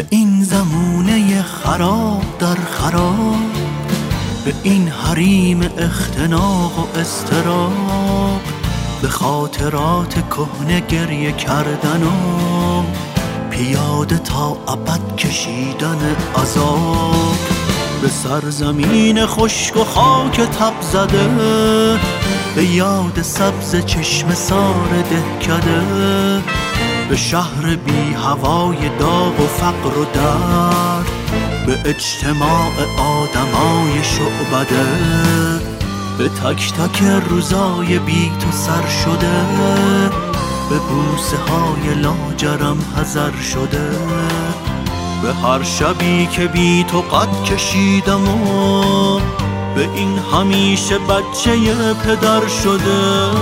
این زمونه خراب در خراب، به این حریم اختناق و اضطراب، به خاطرات کهنه گریه کردن و پیاده تا ابد کشیدن عذاب، به سرزمین خشک و خاک تب زده، به یاد سبز چشم سار دهکده، به شهر بی هوای داغ و فقر و درد، به اجتماع آدمای شعبده، به تک تک روزای بی تو سر شده، به بوسه های لاجرم حذر شده، به هر شبی که بی تو قد کشیدم و به این همیشه بچه پدر شده،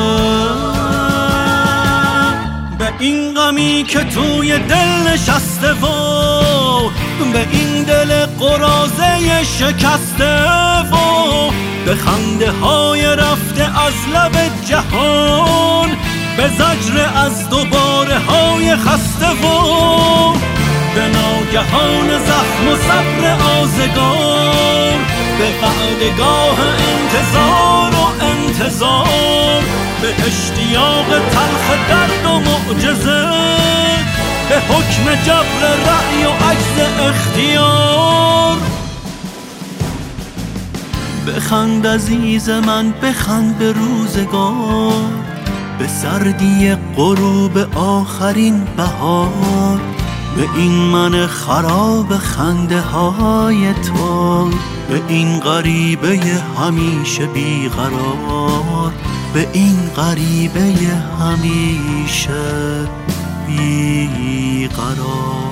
به این غمی که توی دل نشسته و به این دل قراضه شکسته و به خنده های رفته از لب جهان، به زجر از دوباره های خسته و به ناگهان زخم و صبر آزگار، به قعدگاه انتظار و انتظار، به اشتیاق تلخ درد و معجزه، به حکم جبر رأی و عجز اختیار. بخند عزیز من، بخند به روزگار، به سردی غروب آخرین بهار، به این من خراب خنده های تو، به این غریبه همیشه بیقرار، به این غریبه همیشه بیقرار.